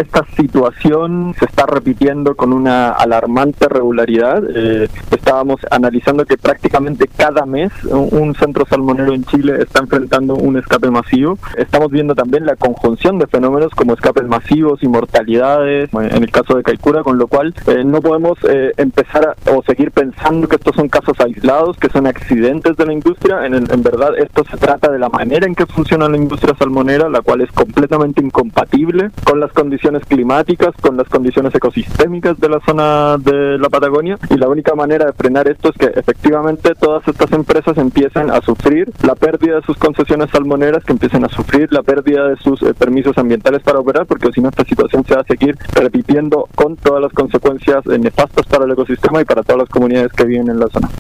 esta situación se está repitiendo con una alarmante regularidad. Estábamos analizando que prácticamente cada mes un centro salmonero en Chile está enfrentando un escape masivo. Estamos viendo también la conjunción de fenómenos como escapes masivos y mortalidades, en el caso de Caicura, con lo cual no podemos empezar o seguir pensando que estos son casos aislados, que son accidentes de la industria. En verdad esto se trata de la manera en que funciona la industria salmonera, la cual es completamente incompatible con las condiciones climáticas, con las condiciones ecosistémicas de la zona de la Patagonia, y la única manera de frenar esto es que efectivamente todas estas empresas empiecen a sufrir la pérdida de sus concesiones salmoneras, que empiecen a sufrir la pérdida de sus permisos ambientales para operar, porque si no esta situación se va a seguir repitiendo con todas las consecuencias nefastas para el ecosistema y para todas las comunidades que viven en la zona.